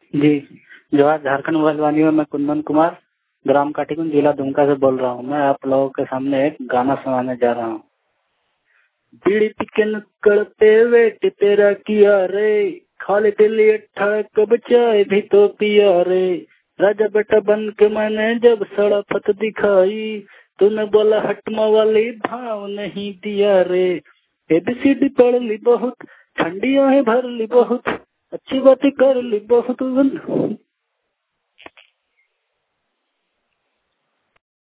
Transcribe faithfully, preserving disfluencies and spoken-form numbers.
जी, जवाहर झारखंड मोबाइल वाणी में मैं कुंदन कुमार ग्राम काटीकुंज जिला दुमका से बोल रहा हूँ। मैं आप लोगों के सामने एक गाना सुनाने जा रहा हूँ। बीड़ी पिकन करते वेट तेरा किया रे, खाली दिल्ली अट्ठा कब चाय भी तो पिया रे। राजा बेटा बन के मैंने जब सड़ाफत दिखाई, तूने बोला हटमा वाली भाव नहीं दिया रे। एबीसीडी पढ़ ली बहुत, ठंडियों है भर ली बहुत, अच्छी बातें कर ली बहुत।